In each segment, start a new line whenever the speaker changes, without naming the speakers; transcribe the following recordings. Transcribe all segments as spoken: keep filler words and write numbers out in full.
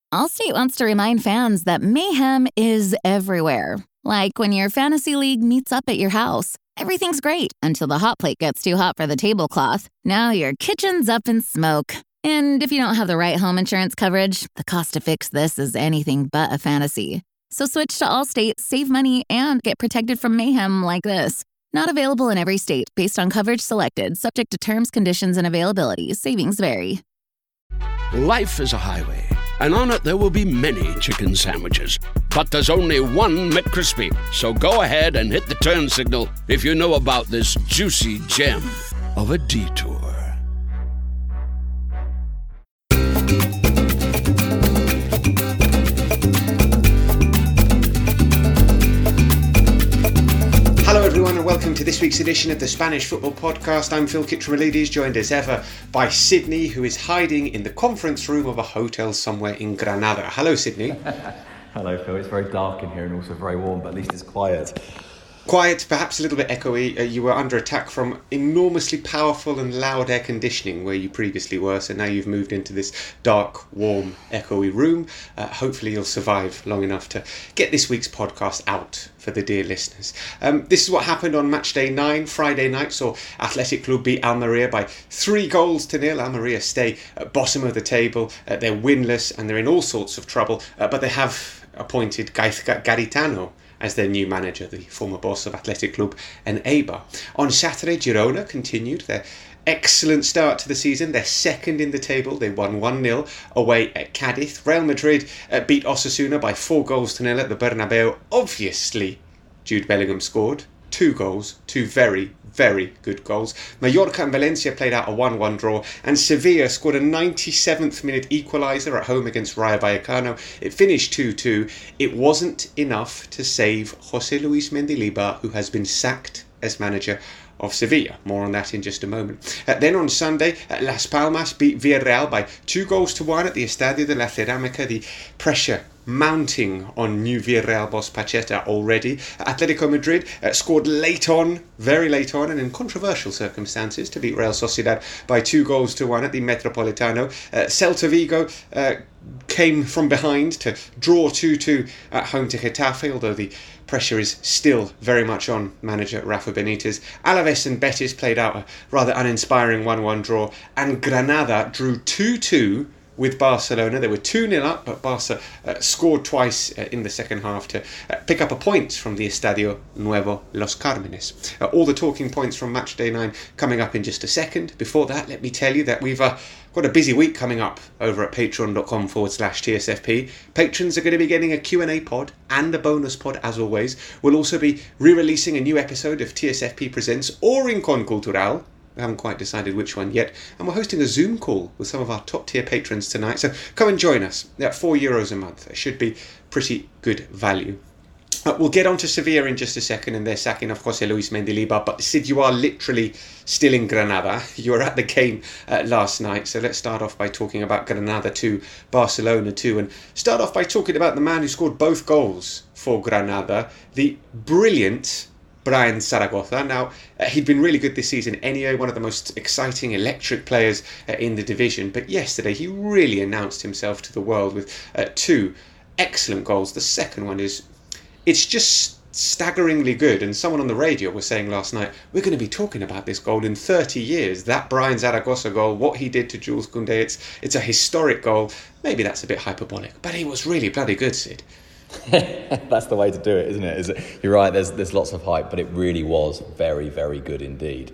Allstate wants to remind fans that mayhem is everywhere. Like when your fantasy league meets up at your house. Everything's great until the hot plate gets too hot for the tablecloth. Now your kitchen's up in smoke. And if you don't have the right home insurance coverage, the cost to fix this is anything but a fantasy. So switch to Allstate, save money, and get protected from mayhem like this. Not available in every state, based on coverage selected, subject to terms, conditions, and availability. Savings vary.
Life is a highway, and on it there will be many chicken sandwiches. But there's only one McCrispy. So go ahead and hit the turn signal if you know about this juicy gem of a detour.
Hello everyone and welcome to this week's edition of the Spanish Football Podcast. I'm Phil Kitromilides, joined as ever by Sydney, who is hiding in the conference room of a hotel somewhere in Granada. Hello Sydney.
Hello Phil, it's very dark in here and also very warm, but at least it's quiet.
Quiet, perhaps a little bit echoey. Uh, you were under attack from enormously powerful and loud air conditioning where you previously were, so now you've moved into this dark, warm, echoey room. Uh, hopefully you'll survive long enough to get this week's podcast out for the dear listeners. Um, this is what happened on match day nine, Friday night, saw Athletic Club beat Almeria by three goals to nil. Almeria stay at bottom of the table, uh, they're winless and they're in all sorts of trouble, uh, but they have appointed Gaizka Garitano as their new manager, the former boss of Athletic Club and Eibar. On Saturday, Girona continued their excellent start to the season. They're second in the table. They won one nil away at Cadiz. Real Madrid uh, beat Osasuna by four goals to nil at the Bernabeu. Obviously, Jude Bellingham scored two goals, two very, very good goals. Mallorca and Valencia played out a one one draw, and Sevilla scored a ninety-seventh minute equaliser at home against Rayo Vallecano. It finished two two. It wasn't enough to save José Luis Mendilibar, who has been sacked as manager of Sevilla. More on that in just a moment. Uh, then on Sunday, uh, Las Palmas beat Villarreal by two goals to one at the Estadio de la Cerámica. The pressure mounting on new Villarreal boss Pacheta already. Atletico Madrid uh, scored late on, very late on, and in controversial circumstances to beat Real Sociedad by two goals to one at the Metropolitano. Uh, Celta Vigo uh, came from behind to draw two two at home to Getafe, although the pressure is still very much on manager Rafa Benitez. Alaves and Betis played out a rather uninspiring one one draw, and Granada drew two two with Barcelona. They were two nil up, but Barca uh, scored twice uh, in the second half to uh, pick up a point from the Estadio Nuevo Los Cármenes. Uh, all the talking points from match day nine coming up in just a second. Before that, let me tell you that we've uh, got a busy week coming up over at patreon.com forward slash TSFP. Patrons are going to be getting a Q and A pod and a bonus pod as always. We'll also be re-releasing a new episode of T S F P Presents or Rincon Cultural. We haven't quite decided which one yet, and we're hosting a Zoom call with some of our top tier patrons tonight, so come and join us at four euros a month. It should be pretty good value. Uh, we'll get on to Sevilla in just a second and their sacking of José Luis Mendilibar, but Sid, you are literally still in Granada. You were at the game uh, last night, so let's start off by talking about Granada two, Barcelona two, and start off by talking about the man who scored both goals for Granada, the brilliant Brian Zaragoza. Now, uh, he'd been really good this season anyway, one of the most exciting, electric players uh, in the division. But yesterday, he really announced himself to the world with uh, two excellent goals. The second one is, it's just staggeringly good. And someone on the radio was saying last night, we're going to be talking about this goal in thirty years. That Brian Zaragoza goal, what he did to Jules Koundé, it's, it's a historic goal. Maybe that's a bit hyperbolic, but he was really bloody good, Sid.
That's the way to do it, isn't it? Is it? You're right, there's there's lots of hype, but it really was very, very good indeed.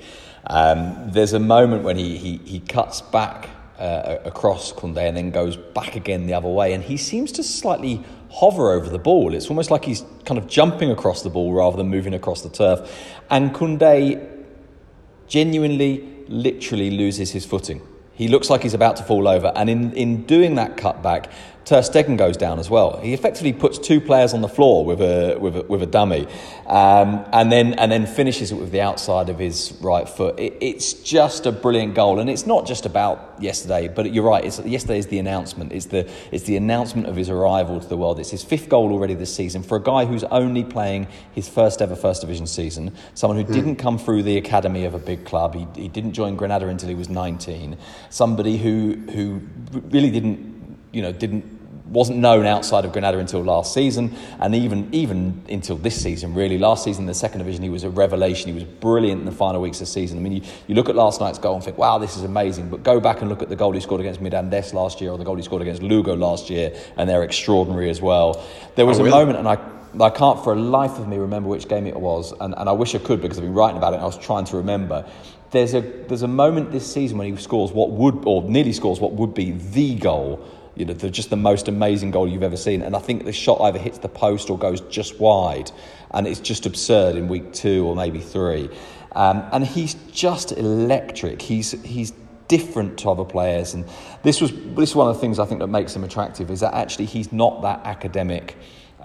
Um, there's a moment when he, he, he cuts back uh, across Koundé and then goes back again the other way, and he seems to slightly hover over the ball. It's almost like he's kind of jumping across the ball rather than moving across the turf. And Koundé genuinely, literally loses his footing. He looks like he's about to fall over, and in, in doing that cutback, Ter Stegen goes down as well. He effectively puts two players on the floor with a with a, with a dummy, um, and then and then finishes it with the outside of his right foot. It, it's just a brilliant goal, and it's not just about yesterday. But you're right. It's, yesterday is the announcement. It's the it's the announcement of his arrival to the world. It's his fifth goal already this season for a guy who's only playing his first ever First Division season. Someone who mm. didn't come through the academy of a big club. He he didn't join Granada until he was nineteen. Somebody who who really didn't you know didn't. wasn't known outside of Granada until last season, and even even until this season, really. Last season in the second division, he was a revelation. He was brilliant in the final weeks of the season. I mean, you, you look at last night's goal and think, wow, this is amazing. But go back and look at the goal he scored against Mirandes last year, or the goal he scored against Lugo last year, and they're extraordinary as well. There was
oh,
a
really?
moment, and I I can't for a life of me remember which game it was, and, and I wish I could, because I've been writing about it and I was trying to remember. There's a there's a moment this season when he scores what would, or nearly scores what would be the goal. You know, the, just the most amazing goal you've ever seen. And I think the shot either hits the post or goes just wide. And it's just absurd in week two or maybe three. Um, and he's just electric. He's he's different to other players. And this was this is one of the things I think that makes him attractive, is that actually he's not that academic,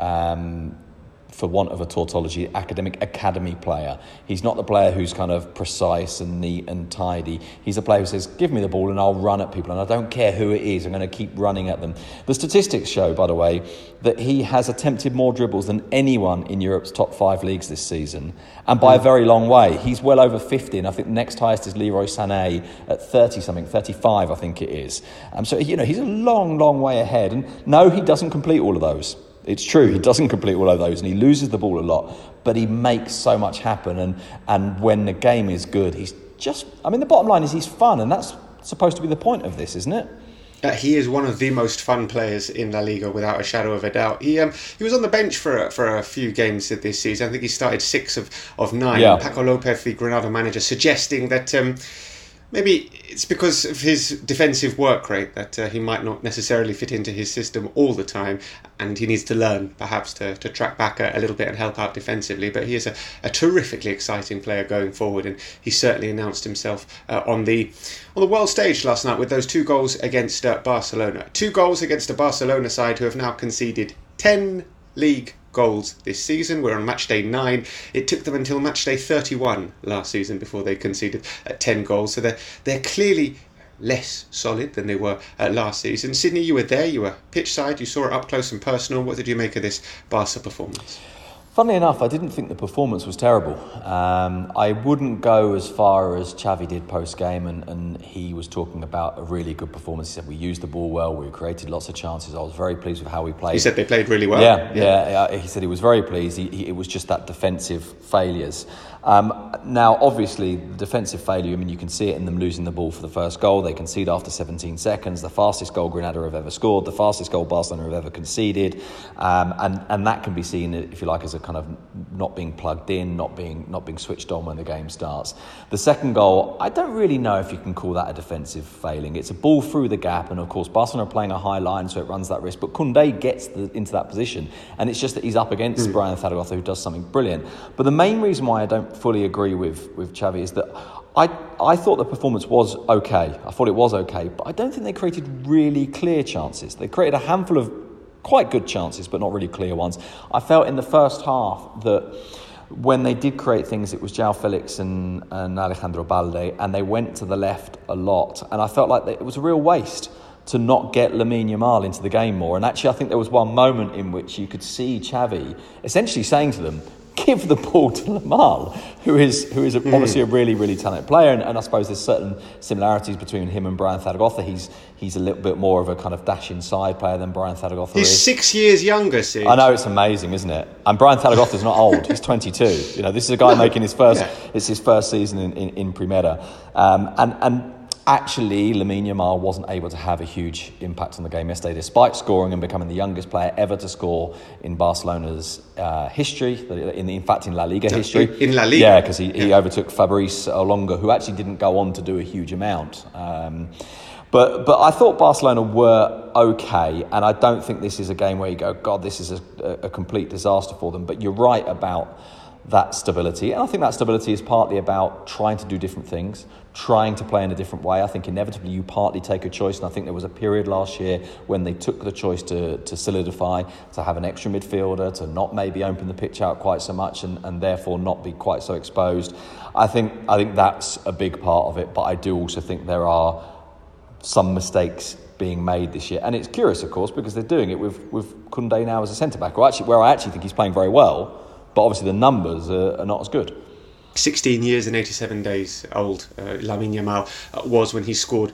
um, for want of a tautology, academic academy player. He's not the player who's kind of precise and neat and tidy. He's a player who says, give me the ball and I'll run at people, and I don't care who it is, I'm going to keep running at them. The statistics show, by the way, that he has attempted more dribbles than anyone in Europe's top five leagues this season, and by a very long way. He's well over fifty, and I think the next highest is Leroy Sané at thirty something, thirty-five I think it is. Um, so, you know, he's a long, long way ahead. And no, he doesn't complete all of those. It's true, he doesn't complete all of those, and he loses the ball a lot, but he makes so much happen, and, and when the game is good, he's just, I mean, the bottom line is he's fun, and that's supposed to be the point of this, isn't it?
Uh, he is one of the most fun players in La Liga, without a shadow of a doubt. He um, he was on the bench for a, for a few games this season. I think he started six of, of nine.
Yeah.
Paco Lopez, the Granada manager, suggesting that Um, maybe it's because of his defensive work rate that uh, he might not necessarily fit into his system all the time, and he needs to learn perhaps to, to track back a, a little bit and help out defensively. But he is a, a terrifically exciting player going forward, and he certainly announced himself uh, on the on the world stage last night with those two goals against uh, Barcelona. Two goals against a Barcelona side who have now conceded ten league goals this season. We're on match day nine. It took them until match day thirty-one last season before they conceded uh, ten goals. So they're they're clearly less solid than they were uh, last season. Sydney, you were there. You were pitch side. You saw it up close and personal. What did you make of this Barca performance?
Funnily enough, I didn't think the performance was terrible. Um, I wouldn't go as far as Xavi did post-game, and, and he was talking about a really good performance. He said, we used the ball well, we created lots of chances. I was very pleased with how we played.
He said they played really well.
Yeah, yeah. yeah he said he was very pleased. He, he, it was just that defensive failures. Um, now, obviously, the defensive failure, I mean, you can see it in them losing the ball for the first goal. They concede after seventeen seconds, the fastest goal Granada have ever scored, the fastest goal Barcelona have ever conceded. Um, and, and that can be seen, if you like, as a kind of not being plugged in, not being not being switched on when the game starts. The second goal, I don't really know if you can call that a defensive failing. It's a ball through the gap, and of course Barcelona are playing a high line, so it runs that risk. But Koundé gets the, into that position, and it's just that he's up against mm. Brian Zaragoza, who does something brilliant. But the main reason why I don't fully agree with, with Xavi is that I I thought the performance was okay. I thought it was okay, but I don't think they created really clear chances. They created a handful of quite good chances, but not really clear ones. I felt in the first half that when they did create things, it was João Felix and, and Alejandro Balde, and they went to the left a lot. And I felt like it was a real waste to not get Lamine Yamal into the game more. And actually, I think there was one moment in which you could see Xavi essentially saying to them, give the ball to Yamal, who is who is mm. obviously a really, really talented player. And, and I suppose there's certain similarities between him and Brian Zaragoza. He's he's a little bit more of a kind of dash inside player than Brian Zaragoza
he's
is.
He's six years younger, see.
I know, it's amazing, isn't it? And Brian Zaragoza's not old. He's twenty-two. You know, this is a guy no. making his first, yeah. it's his first season in, in, in Primera. Um, and, and actually, Lamine Yamal wasn't able to have a huge impact on the game yesterday, despite scoring and becoming the youngest player ever to score in Barcelona's uh, history, in, in fact, in La Liga history.
In La Liga?
Yeah, because he,
yeah.
he overtook Fabrice Olonga, who actually didn't go on to do a huge amount. Um, But but I thought Barcelona were okay, and I don't think this is a game where you go, God, this is a, a complete disaster for them. But you're right about that stability, and I think that stability is partly about trying to do different things, trying to play in a different way. I think inevitably you partly take a choice, and I think there was a period last year when they took the choice to to solidify, to have an extra midfielder, to not maybe open the pitch out quite so much, and, and therefore not be quite so exposed. I think I think that's a big part of it, but I do also think there are some mistakes being made this year. And it's curious, of course, because they're doing it with, with Koundé now as a centre-back, or actually, where I actually think he's playing very well, but obviously the numbers are, are not as good.
sixteen years and eighty-seven days old uh, Lamine Yamal uh, was when he scored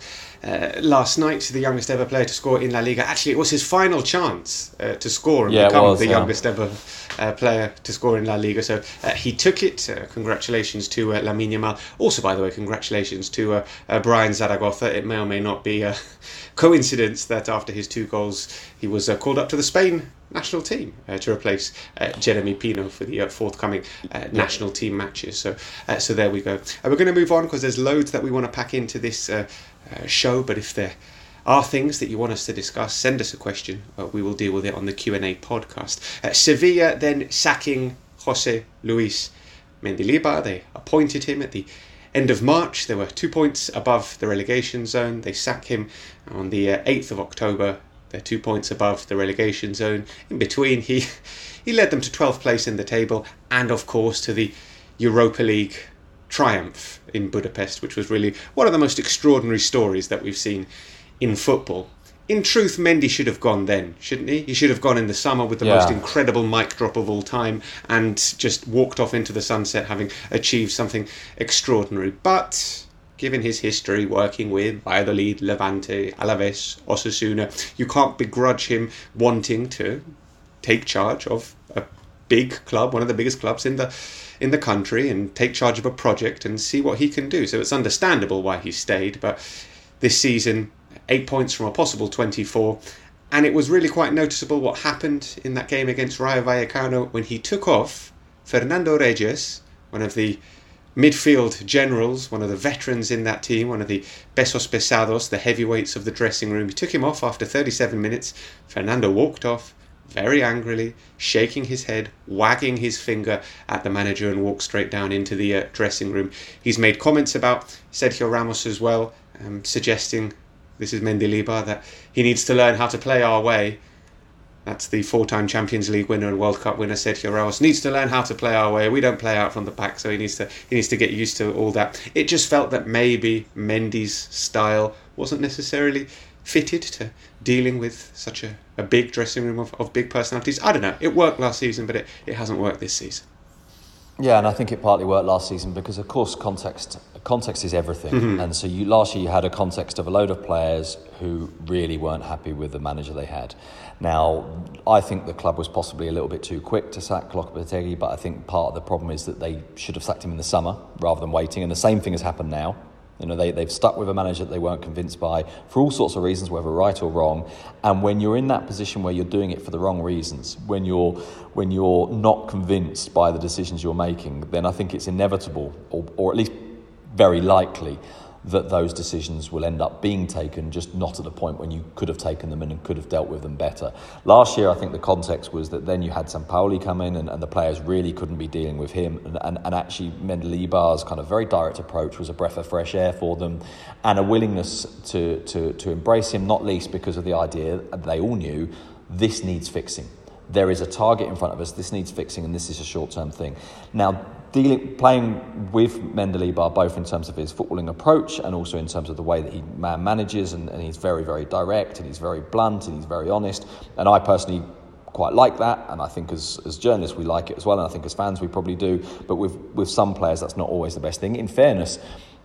uh, last night, the youngest ever player to score in La Liga. Actually, it was his final chance uh, to score and
yeah,
become
was,
the
yeah.
youngest ever uh, player to score in La Liga. So uh, he took it. Uh, congratulations to uh, Lamine Yamal. Also, by the way, congratulations to uh, uh, Brian Zaragoza. It may or may not be a coincidence that after his two goals, he was uh, called up to the Spain national team uh, to replace uh, Jeremy Pino for the uh, forthcoming uh, national team matches. So, uh, so there we go. And we're going to move on because there's loads that we want to pack into this uh, uh, show. But if there are things that you want us to discuss, send us a question. Uh, we will deal with it on the Q and A podcast. Uh, Sevilla then sacking Jose Luis Mendilibar. They appointed him at the end of March. They were two points above the relegation zone. They sack him on the uh, eighth of October. They're two points above the relegation zone. In between, he he led them to twelfth place in the table and, of course, to the Europa League triumph in Budapest, which was really one of the most extraordinary stories that we've seen in football. In truth, Mendy should have gone then, shouldn't he? He should have gone in the summer with the yeah. most incredible mic drop of all time and just walked off into the sunset having achieved something extraordinary. But given his history working with Valladolid, Levante, Alaves, Osasuna, you can't begrudge him wanting to take charge of a big club, one of the biggest clubs in the in the country, and take charge of a project and see what he can do. So it's understandable why he stayed, but this season, eight points from a possible twenty-four, and it was really quite noticeable what happened in that game against Rayo Vallecano when he took off Fernando Reyes, one of the midfield generals, one of the veterans in that team, one of the pesos pesados, the heavyweights of the dressing room. He took him off after thirty-seven minutes. Fernando walked off very angrily, shaking his head, wagging his finger at the manager, and walked straight down into the uh, dressing room. He's made comments about Sergio Ramos as well, um, suggesting, this is Mendilibar, that he needs to learn how to play our way. That's the four-time Champions League winner and World Cup winner Sergio Ramos. Needs to learn how to play our way. We don't play out from the back, so he needs to he needs to get used to all that. It just felt that maybe Mendy's style wasn't necessarily fitted to dealing with such a, a big dressing room of, of big personalities. I don't know. It worked last season, but it, it hasn't worked this season.
Yeah, and I think it partly worked last season because, of course, context context is everything. Mm-hmm. And so you, last year you had a context of a load of players who really weren't happy with the manager they had. Now, I think the club was possibly a little bit too quick to sack Lopetegui, but I think part of the problem is that they should have sacked him in the summer rather than waiting. And the same thing has happened now. You know, they, they've stuck with a manager that they weren't convinced by for all sorts of reasons, whether right or wrong. And when you're in that position where you're doing it for the wrong reasons, when you're when you're not convinced by the decisions you're making, then I think it's inevitable, or, or at least very likely, that those decisions will end up being taken, just not at a point when you could have taken them and could have dealt with them better. Last year, I think the context was that then you had Sampaoli come in and, and the players really couldn't be dealing with him. And, and, and actually, Mendilibar's kind of very direct approach was a breath of fresh air for them and a willingness to, to, to embrace him, not least because of the idea that they all knew this needs fixing. There is a target in front of us, this needs fixing, and this is a short-term thing. Now, dealing, playing with Mendilibar, both in terms of his footballing approach and also in terms of the way that he man manages, and, and he's very, very direct, and he's very blunt, and he's very honest. And I personally quite like that, and I think as, as journalists we like it as well, and I think as fans we probably do. But with, with some players, that's not always the best thing. In fairness,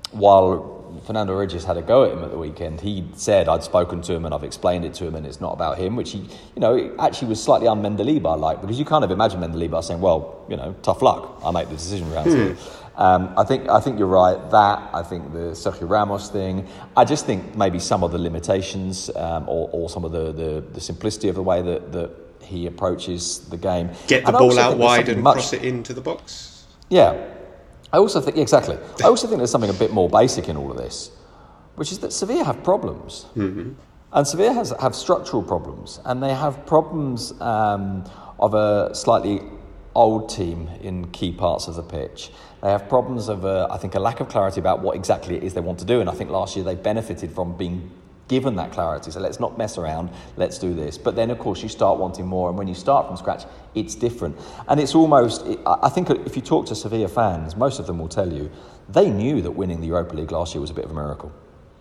while Fernando Reyes had a go at him at the weekend, he said, I'd spoken to him and I've explained it to him and it's not about him, which he, you know, actually was slightly un-Mendilibar-like, because you kind of imagine Mendilibar saying, well, you know, tough luck, I make the decision around here. Hmm. Um, I think I think you're right. That, I think the Sergio Ramos thing, I just think maybe some of the limitations um, or, or some of the, the, the simplicity of the way that, that he approaches the game.
Get the
and
ball out wide and
much,
cross it into the box.
Yeah. I also think, exactly, I also think there's something a bit more basic in all of this, which is that Sevilla have problems. Mm-hmm. And Sevilla has, have structural problems, and they have problems um, of a slightly old team in key parts of the pitch. They have problems of, a, I think, a lack of clarity about what exactly it is they want to do, and I think last year they benefited from being given that clarity. So let's not mess around, let's do this. But then, of course, you start wanting more, and when you start from scratch, it's different. And it's almost, I think if you talk to Sevilla fans, most of them will tell you, they knew that winning the Europa League last year was a bit of a miracle.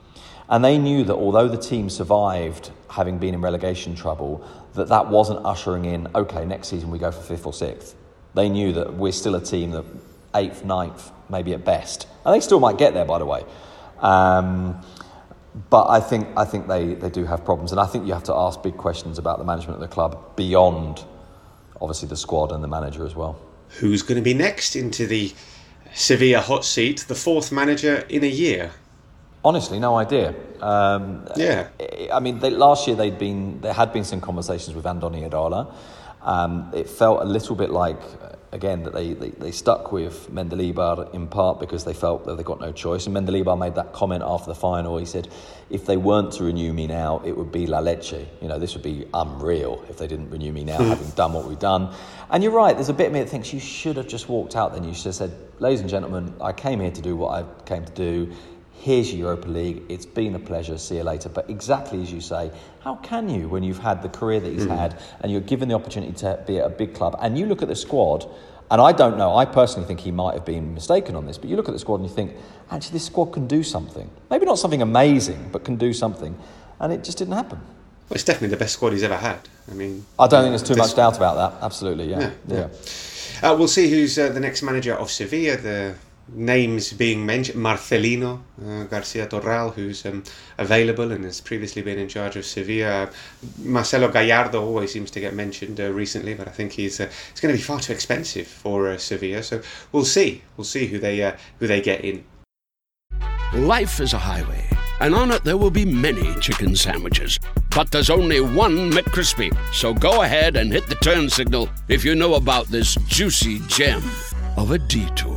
And they knew that although the team survived having been in relegation trouble, that that wasn't ushering in, okay, next season we go for fifth or sixth. They knew that we're still a team that eighth, ninth, maybe at best. And they still might get there, by the way. Um, But I think I think they, they do have problems, and I think you have to ask big questions about the management of the club beyond, obviously, the squad and the manager as well.
Who's going to be next into the Sevilla hot seat, the fourth manager in a year?
Honestly, no idea. Um,
yeah.
I mean, they, last year they'd been there had been some conversations with Andoni Iraola. Um, it felt a little bit like, again, that they, they, they stuck with Mendilibar in part because they felt that they got no choice. And Mendilibar made that comment after the final. He said, if they weren't to renew me now, it would be La Leche. You know, this would be unreal if they didn't renew me now, having done what we've done. And you're right, there's a bit of me that thinks you should have just walked out then. You should have said, ladies and gentlemen, I came here to do what I came to do. Here's your Europa League. It's been a pleasure. See you later. But exactly as you say, how can you when you've had the career that he's mm. had and you're given the opportunity to be at a big club and you look at the squad, and I don't know, I personally think he might have been mistaken on this, but you look at the squad and you think, actually, this squad can do something. Maybe not something amazing, but can do something. And it just didn't happen.
Well, it's definitely the best squad he's ever had. I mean,
I don't think there's too much doubt about that. Absolutely, yeah.
Yeah.
yeah.
yeah. Uh, we'll see who's uh, the next manager of Sevilla. The names being mentioned: Marcelino uh, Garcia Torral, who's um, available and has previously been in charge of Sevilla. Uh, Marcelo Gallardo always seems to get mentioned uh, recently, but I think he's uh, it's going to be far too expensive for uh, Sevilla. So we'll see. We'll see who they uh, who they get in.
Life is a highway, and on it there will be many chicken sandwiches. But there's only one McCrispy. So go ahead and hit the turn signal if you know about this juicy gem of a detour.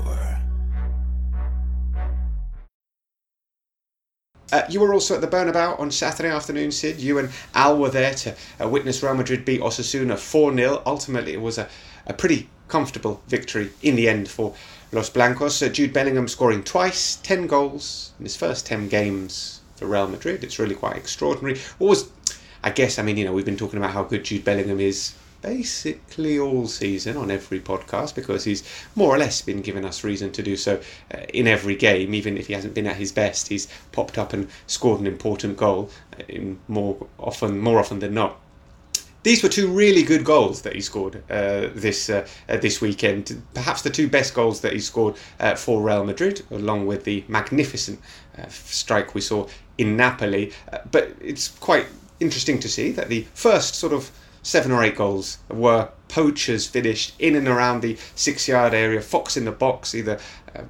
Uh, you were also at the Bernabeu on Saturday afternoon, Sid. You and Al were there to uh, witness Real Madrid beat Osasuna four nil. Ultimately, it was a, a pretty comfortable victory in the end for Los Blancos. Uh, Jude Bellingham scoring twice, ten goals in his first ten games for Real Madrid. It's really quite extraordinary. What was, I guess, I mean, you know, we've been talking about how good Jude Bellingham is basically all season on every podcast because he's more or less been giving us reason to do so uh, in every game. Even if he hasn't been at his best, he's popped up and scored an important goal uh, in more often more often than not. These were two really good goals that he scored uh, this uh, uh, this weekend. Perhaps the two best goals that he scored uh, for Real Madrid, along with the magnificent uh, strike we saw in Napoli. Uh, but it's quite interesting to see that the first sort of seven or eight goals were poachers finished in and around the six-yard area, Fox in the box, either uh,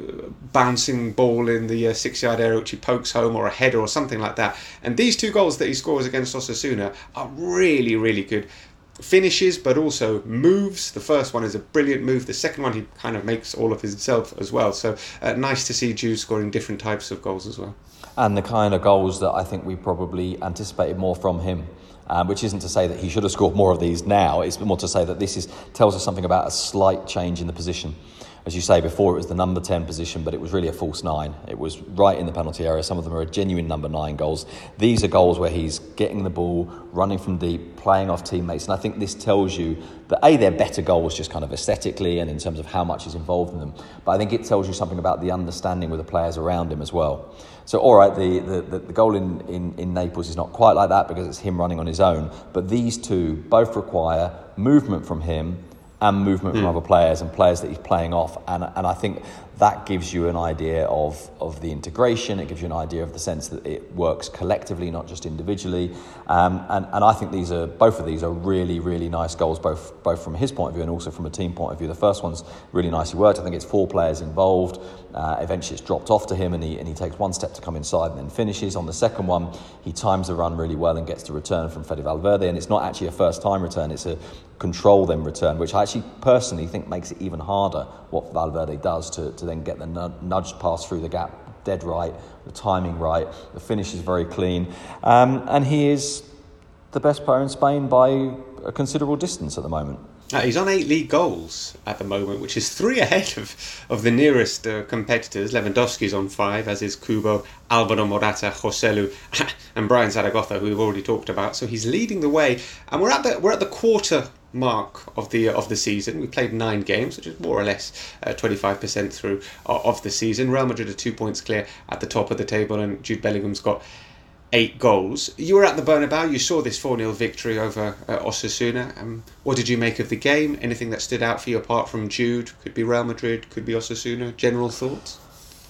bouncing ball in the uh, six-yard area which he pokes home, or a header or something like that. And these two goals that he scores against Osasuna are really, really good finishes, but also moves. The first one is a brilliant move. The second one he kind of makes all of himself as well. So uh, nice to see Jude scoring different types of goals as well.
And the kind of goals that I think we probably anticipated more from him. Um, which isn't to say that he should have scored more of these now. It's more to say that this is tells us something about a slight change in the position. As you say, before it was the number ten position, but it was really a false nine. It was right in the penalty area. Some of them are a genuine number nine goals. These are goals where he's getting the ball, running from deep, playing off teammates. And I think this tells you that, A, they're better goals just kind of aesthetically and in terms of how much is involved in them. But I think it tells you something about the understanding with the players around him as well. So, all right, the, the, the goal in, in, in Naples is not quite like that because it's him running on his own. But these two both require movement from him and movement mm. from other players and players that he's playing off. And and I think that gives you an idea of, of the integration. It gives you an idea of the sense that it works collectively, not just individually. Um, and, and I think these are both of these are really, really nice goals, both both from his point of view and also from a team point of view. The first one's really nicely worked. I think it's four players involved. Uh, eventually it's dropped off to him and he and he takes one step to come inside and then finishes. On the second one, he times the run really well and gets the return from Fede Valverde. And it's not actually a first-time return, it's a control then return, which I actually personally think makes it even harder what Valverde does to, to then get the nudge pass through the gap dead right, the timing right, the finish is very clean. Um, and he is the best player in Spain by a considerable distance at the moment.
Uh, he's on eight league goals at the moment, which is three ahead of, of the nearest uh, competitors. Lewandowski's on five, as is Kubo, Alvaro Morata, Joselu, and Brian Zaragoza, who we've already talked about. So he's leading the way, and we're at the we're at the quarter mark of the of the season. We played nine games, which is more or less uh, twenty-five percent through uh, of the season. Real Madrid are two points clear at the top of the table, and Jude Bellingham's got eight goals. You were at the Bernabeu, you saw this four nil victory over uh, Osasuna. Um, what did you make of the game? Anything that stood out for you apart from Jude? Could be Real Madrid, could be Osasuna. General thoughts?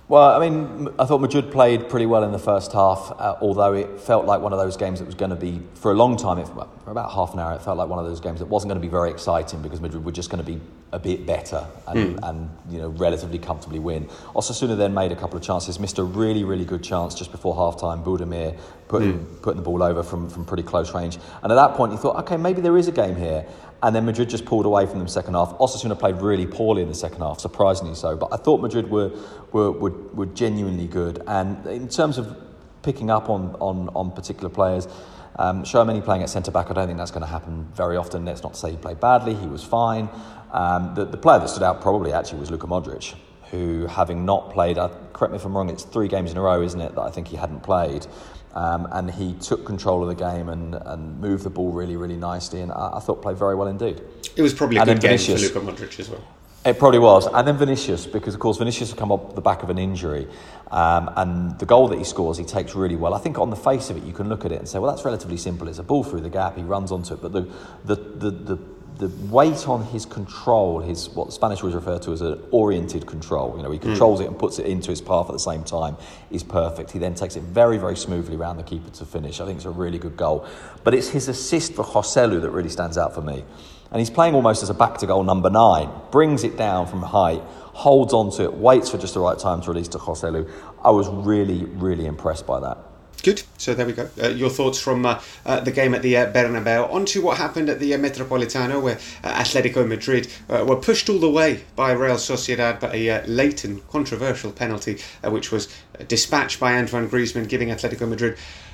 Well, I mean, I thought Madrid played pretty well in the first half, uh, although it felt like one of those games that was going to be, for a long time, it, for about half an hour, it felt like one of those games that wasn't going to be very exciting because Madrid were just going to be a bit better and, mm. and you know, relatively comfortably win. Osasuna then made a couple of chances, missed a really, really good chance just before half-time, Budimir putting, mm. putting the ball over from, from pretty close range. And at that point, you thought, OK, maybe there is a game here. And then Madrid just pulled away from them second half. Osasuna played really poorly in the second half, surprisingly so. But I thought Madrid were were were, were genuinely good. And in terms of picking up on on, on particular players, um, Tchouaméni playing at centre-back, I don't think that's going to happen very often. That's not to say he played badly. He was fine. Um, the, the player that stood out probably actually was Luka Modric, who, having not played, uh, correct me if I'm wrong, it's three games in a row, isn't it, that I think he hadn't played. Um, and he took control of the game and, and moved the ball really, really nicely, and I, I thought played very well indeed.
It was probably a and good game for Luka Modric as well.
It probably was. And then Vinicius, because of course Vinicius had come up the back of an injury, um, and the goal that he scores he takes really well. I think on the face of it you can look at it and say, well, that's relatively simple. It's a ball through the gap, he runs onto it, but the the the, the The weight on his control, his what the Spanish would refer to as an oriented control, you know, he controls mm. it and puts it into his path at the same time, is perfect. He then takes it very, very smoothly around the keeper to finish. I think it's a really good goal. But it's his assist for Joselu that really stands out for me. And he's playing almost as a back-to-goal number nine, brings it down from height, holds onto it, waits for just the right time to release to Joselu. I was really, really impressed by that.
Good. So there we go. Uh, your thoughts from uh, uh, the game at the uh, Bernabeu. On to what happened at the uh, Metropolitano, where uh, Atletico Madrid uh, were pushed all the way by Real Sociedad, but a uh, late and controversial penalty, uh, which was dispatched by Antoine Griezmann, giving Atletico Madrid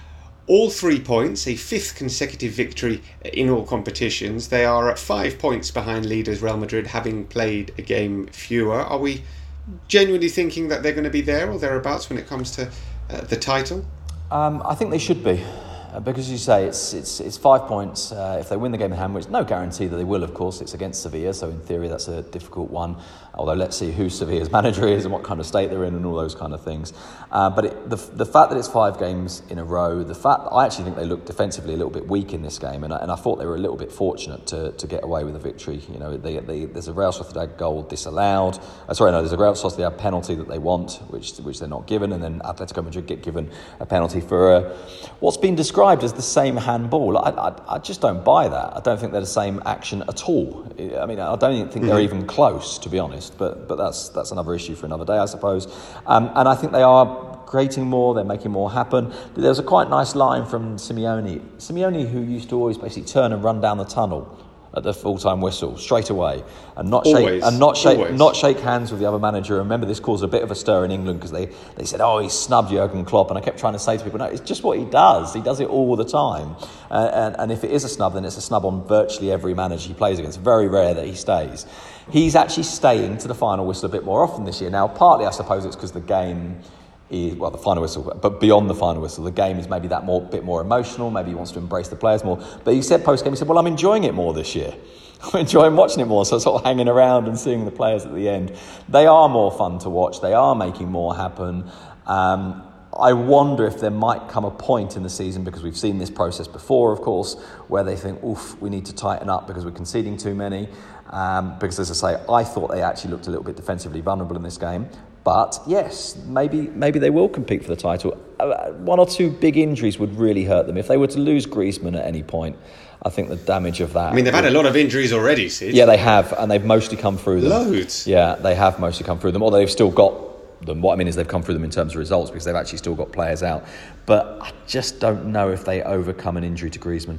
all three points, a fifth consecutive victory in all competitions. They are at five points behind leaders Real Madrid, having played a game fewer. Are we genuinely thinking that they're going to be there or thereabouts when it comes to uh, the title?
Um, I think they should be, uh, because as you say, it's it's it's five points uh, if they win the game in hand, which no guarantee that they will, of course. It's against Sevilla, so in theory that's a difficult one. Although let's see who Sevilla's manager is and what kind of state they're in and all those kind of things. Uh, but it, the the fact that it's five games in a row, the fact I actually think they looked defensively a little bit weak in this game, and I, and I thought they were a little bit fortunate to, to get away with a victory. You know, they, they, there's a Real Sociedad goal disallowed. Uh, sorry, no, there's a Real Sociedad penalty that they want, which which they're not given, and then Atletico Madrid get given a penalty for uh, what's been described as the same handball. I, I I just don't buy that. I don't think they're the same action at all. I mean, I don't even think they're even close, to be honest. But but that's that's another issue for another day, I suppose. Um, and I think they are creating more. They're making more happen. There's a quite nice line from Simeone. Simeone, who used to always basically turn and run down the tunnel at the full-time whistle straight away, and not shake
always,
and not shake
always.
not shake hands with the other manager. Remember, this caused a bit of a stir in England because they, they said, "Oh, he snubbed Jurgen Klopp," and I kept trying to say to people, "No, it's just what he does. He does it all the time." Uh, and and if it is a snub, then it's a snub on virtually every manager he plays against. Very rare that he stays. He's actually staying to the final whistle a bit more often this year. Now, partly I suppose it's because the game is, well, the final whistle, but beyond the final whistle, the game is maybe that more bit more emotional. Maybe he wants to embrace the players more. But he said post-game, he said, "Well, I'm enjoying it more this year. I'm enjoying watching it more." So sort of hanging around and seeing the players at the end. They are more fun to watch. They are making more happen. Um, I wonder if there might come a point in the season, because we've seen this process before, of course, where they think, oof, we need to tighten up because we're conceding too many. Um, because, as I say, I thought they actually looked a little bit defensively vulnerable in this game. But, yes, maybe maybe they will compete for the title. Uh, one or two big injuries would really hurt them. If they were to lose Griezmann at any point, I think the damage of that...
I mean, they've had a lot of injuries already, Sid.
Yeah, they have, and they've mostly come through them.
Loads.
Yeah, they have mostly come through them, although they've still got them. What I mean is they've come through them in terms of results, because they've actually still got players out. But I just don't know if they overcome an injury to Griezmann.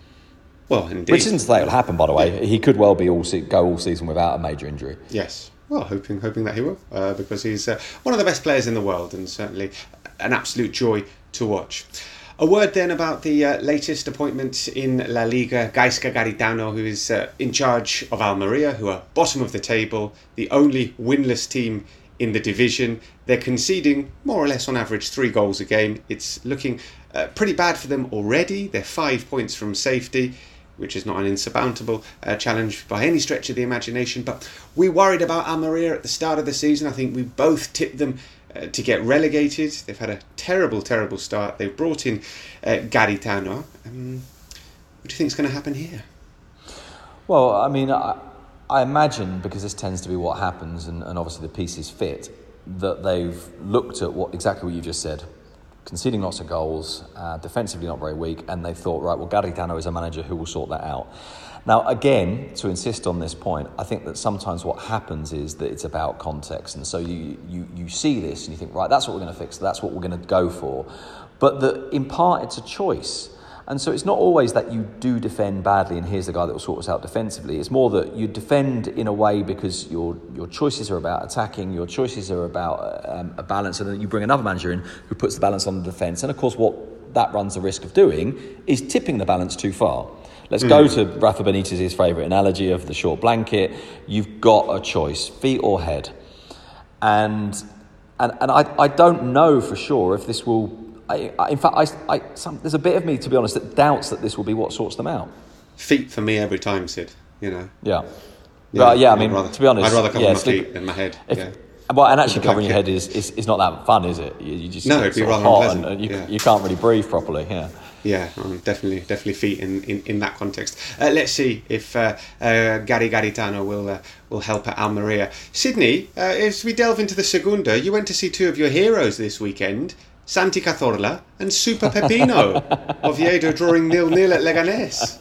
Well, indeed.
Which isn't to say it'll happen, by the way. Yeah. He could well be all se- go all season without a major injury.
Yes. Well, hoping hoping that he will, uh, because he's uh, one of the best players in the world, and certainly an absolute joy to watch. A word then about the uh, latest appointment in La Liga, Gaizka Garitano, who is uh, in charge of Almeria, who are bottom of the table, the only winless team in the division. They're conceding more or less on average three goals a game. It's looking uh, pretty bad for them already. They're five points from safety, which is not an insurmountable uh, challenge by any stretch of the imagination. But we worried about Almeria at the start of the season. I think we both tipped them uh, to get relegated. They've had a terrible, terrible start. They've brought in uh, Garitano. Um, what do you think is going to happen here?
Well, I mean, I, I imagine, because this tends to be what happens, and, and obviously the pieces fit, that they've looked at what exactly what you just said, conceding lots of goals, uh, defensively not very weak, and they thought, right, well, Garitano is a manager who will sort that out. Now, again, to insist on this point, I think that sometimes what happens is that it's about context. And so you you, you see this and you think, right, that's what we're going to fix, that's what we're going to go for. But the, in part, it's a choice. And so it's not always that you do defend badly and here's the guy that will sort us out defensively. It's more that you defend in a way because your your choices are about attacking, your choices are about um, a balance, and then you bring another manager in who puts the balance on the defence. And of course, what that runs the risk of doing is tipping the balance too far. Let's mm. go to Rafa Benitez's favourite analogy of the short blanket. You've got a choice, feet or head. And and, and I, I don't know for sure if this will... I, I, in fact, I, I, some, there's a bit of me, to be honest, that doubts that this will be what sorts them out.
Feet for me every time, Sid, you know.
Yeah. Yeah, well, yeah I mean,
rather,
to be honest...
I'd rather cover
yeah,
my feet than my head. If,
yeah. Well, and actually covering your head is, is, is not that fun, is it? You, you just
no, it'd be rather
hot
unpleasant.
And, and you,
yeah.
you can't really breathe properly, yeah.
Yeah, um, definitely, definitely feet in, in, in that context. Uh, let's see if uh, uh, Gary Garitano will uh, will help at Almeria. Sydney, uh, as we delve into the Segunda, you went to see two of your heroes this weekend, Santi Cazorla and Super Pepino. Oviedo drawing nil-nil at Leganés.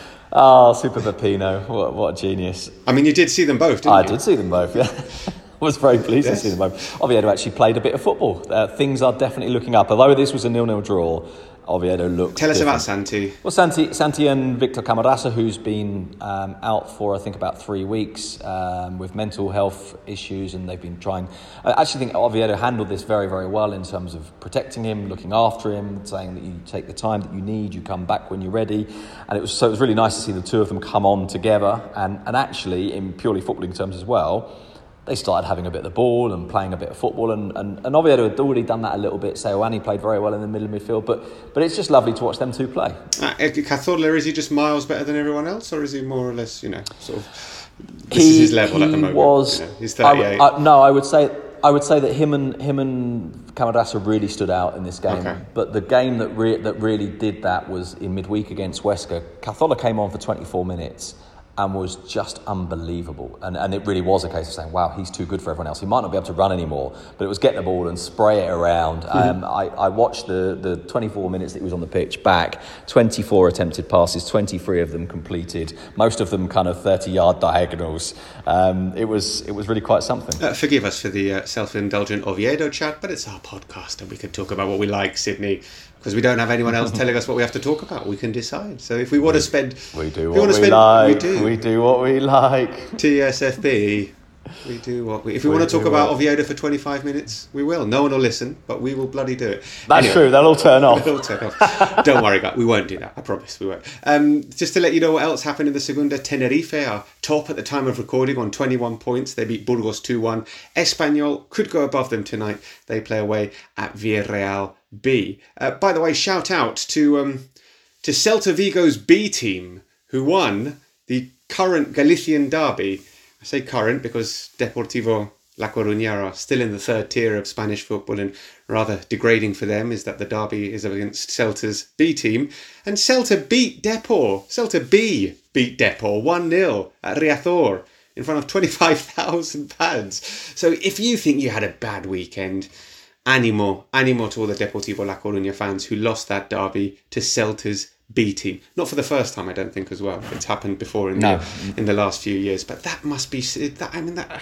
Oh, Super Pepino, what, what a genius.
I mean, you did see them both, didn't
I
you?
I did see them both, yeah. I was very pleased yes. to see them both. Oviedo actually played a bit of football. Uh, things are definitely looking up. Although this was a nil-nil draw, Oviedo looked
Tell us
different.
about Santi.
Well, Santi, Santi and Victor Camarasa, who's been um, out for, I think, about three weeks um, with mental health issues, and they've been trying... I actually think Oviedo handled this very, very well in terms of protecting him, looking after him, saying that you take the time that you need, you come back when you're ready. And it was so it was really nice to see the two of them come on together, and, and actually, in purely footballing terms as well, they started having a bit of the ball and playing a bit of football, and, and, and Oviedo had already done that a little bit. Seoane played very well in the middle of midfield, but but it's just lovely to watch them two play.
Uh, Cazorla, is he just miles better than everyone else, or is he more or less, you know, sort of, this
he,
is his level at the moment?
Was,
you know, he's thirty-eight.
I, I, no, I would say I would say that him and him and Camarasa really stood out in this game.
Okay.
But the game that re- that really did that was in midweek against Huesca. Cazorla came on for twenty-four minutes. And was just unbelievable. And and it really was a case of saying, wow, he's too good for everyone else. He might not be able to run anymore, but it was get the ball and spray it around. Mm-hmm. Um, I, I watched the, the twenty-four minutes that he was on the pitch back, twenty-four attempted passes, twenty-three of them completed, most of them kind of thirty-yard diagonals. Um, it was it was really quite something.
Uh, forgive us for the uh, self-indulgent Oviedo chat, but it's our podcast and we can talk about what we like, Sydney. Because we don't have anyone else telling us what we have to talk about. We can decide. So if we want to spend...
We do what we, we spend, like. We do. we do what we like.
T S F B. We do what we... If we, we want to talk about what... Oviedo for twenty-five minutes, we will. No one will listen, but we will bloody do it.
That's anyway, true. They'll all turn off.
They'll all turn off. Don't worry, guys. We won't do that. I promise we won't. Um, just to let you know what else happened in the Segunda, Tenerife are top at the time of recording on twenty-one points. They beat Burgos two one. Espanyol could go above them tonight. They play away at Villarreal B. Uh, by the way, shout out to um, to Celta Vigo's B team, who won the current Galician derby. I say current because Deportivo La Coruña are still in the third tier of Spanish football, and rather degrading for them is that the derby is against Celta's B team. And Celta beat Depor. Celta B beat Depor one nil at Riazor in front of twenty-five thousand fans. So if you think you had a bad weekend... Animo, animo to all the Deportivo La Coruña fans who lost that derby to Celta's B team. Not for the first time, I don't think, as well. It's happened before in no. the in the last few years. But that must be that. I mean, that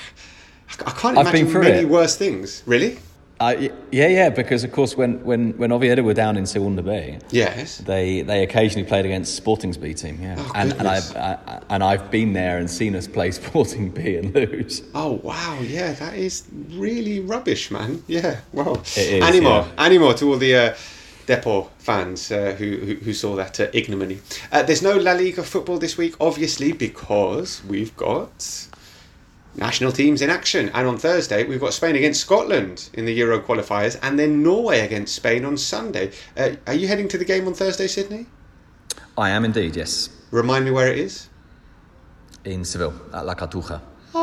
I can't imagine many it. worse things. Really?
Uh, yeah, yeah. Because of course, when, when, when Oviedo were down in Segunda B,
yes,
they they occasionally played against Sporting's B team. Yeah,
oh,
and and I've I, and I've been there and seen us play Sporting B and lose.
Oh wow, yeah, that is really rubbish, man. Yeah, well,
it is.
Animo,
yeah.
animo to all the uh, Depor fans uh, who, who who saw that uh, ignominy. Uh, there's no La Liga football this week, obviously, because we've got national teams in action, and on Thursday we've got Spain against Scotland in the Euro qualifiers, and then Norway against Spain on Sunday. Uh, are you heading to the game on Thursday, Sydney?
I am indeed, yes.
Remind me where it is.
In Seville, at La Cartuja.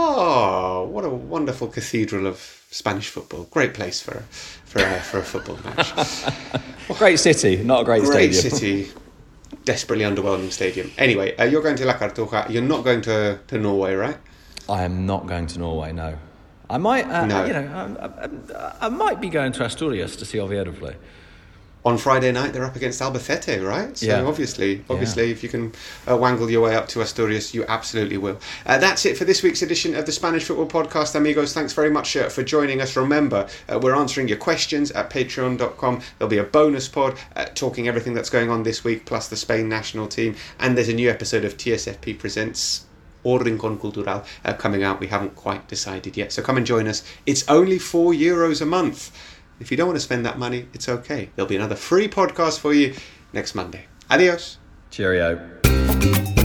Oh, what a wonderful cathedral of Spanish football! Great place for for a, for a football match.
Well, great city, not a great,
great
stadium.
Great city. Desperately underwhelming stadium. Anyway, uh, you're going to La Cartuja. You're not going to, to Norway, right?
I am not going to Norway, no. I might, uh,
No.
you know, I, I, I might be going to Asturias to see Oviedo play.
On Friday night, they're up against Albacete, right? So
Yeah.
obviously, obviously,
Yeah.
if you can uh, wangle your way up to Asturias, you absolutely will. Uh, that's it for this week's edition of the Spanish Football Podcast, amigos. Thanks very much uh, for joining us. Remember, uh, we're answering your questions at patreon dot com. There'll be a bonus pod uh, talking everything that's going on this week, plus the Spain national team. And there's a new episode of T S F P Presents or Rincon Cultural uh, coming out. We haven't quite decided yet. So come and join us. It's only four euros a month. If you don't want to spend that money, it's okay. There'll be another free podcast for you next Monday. Adios.
Cheerio.